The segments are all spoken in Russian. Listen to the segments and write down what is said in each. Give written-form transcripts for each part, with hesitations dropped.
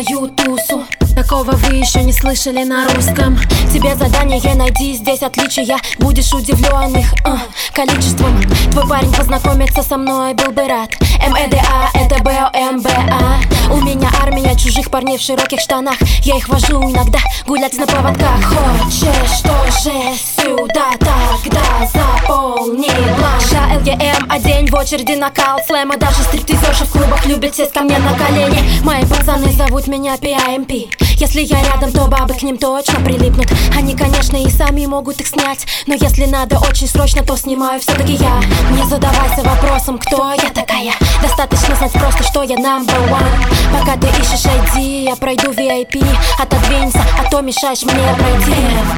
мою тусу. Такого вы еще не слышали на русском. Тебе задание, найди здесь отличия. Будешь удивлен их количеством. Твой парень познакомиться со мной был бы рад. МЭДА, это БОМБА. У меня армия чужих парней в широких штанах. Я их вожу иногда гулять на поводках. Хочешь тоже сюда, тогда заполни бланк. ЛЕМ, одень в очереди накал слэма. Даже стриптизерши в клубах любят сесть ко мне на колени. Мои пацаны зовут меня PIMP. Если я рядом, то бабы к ним точно прилипнут. Они, конечно, и сами могут их снять, но если надо очень срочно, то снимаю все-таки я. Не задавайся вопросом, кто я такая. Достаточно знать просто, что я number one. Пока ты ищешь ID, я пройду VIP. Отодвинься, а то мешаешь мне пройти.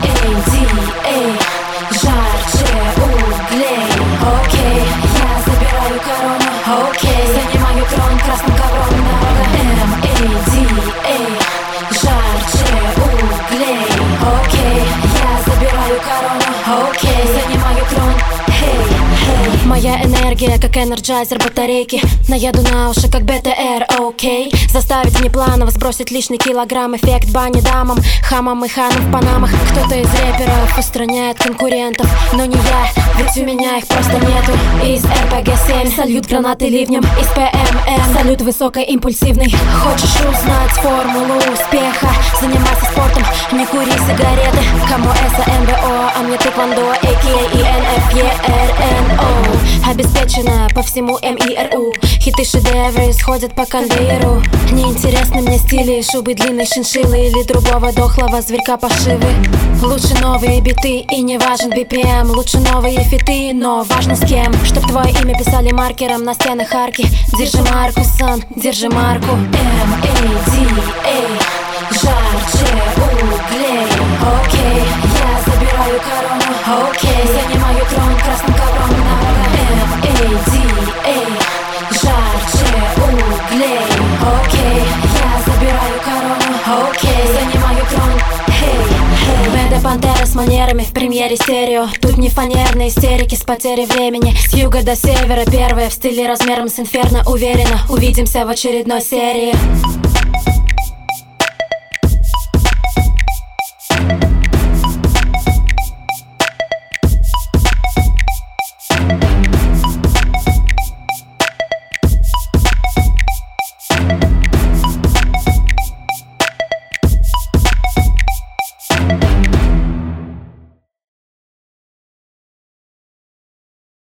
MADA, жарче углей. Окей, я забираю корону. Окей, занимаю трон красным ковром на MADA, жарче углей. Окей, я забираю корону. Окей, занимаю трон. Моя энергия, как энерджайзер батарейки. Наеду на уши, как БТР, окей. Заставить внепланово сбросить лишний килограмм. Эффект бани дамам, хамам и ханам в панамах. Кто-то из рэперов устраняет конкурентов, но не я, ведь у меня их просто нету. Из РПГ-7 салют гранаты ливнем. Из ПММ салют высокоимпульсивный. Хочешь узнать формулу успеха? Занимайся спортом, не кури сигареты. Кому СМВО, а мне тэквондо, а.к.а. ИНФЕРНО. Обеспечено по всему МИРУ. Хиты, шедевры исходят по конвейеру. Неинтересны мне стили, шубы длинной шиншиллы или другого дохлого зверька пошивы. Лучше новые биты и не важен BPM. Лучше новые фиты, но важно с кем. Чтоб твое имя писали маркером на стенах арки. Держи марку, сан, держи марку. MADA, жарче углей. Окей, я забираю корону. Окей, занимаю трон красным ковром на MADA, жарче углей. Окей, я забираю корону. Окей, занимаю трон. МЭДА Пантера с манерами в премьере стерео. Тут не фанерные истерики с потерей времени. С юга до севера первая в стиле размером с Инферно. Уверена, увидимся в очередной серии.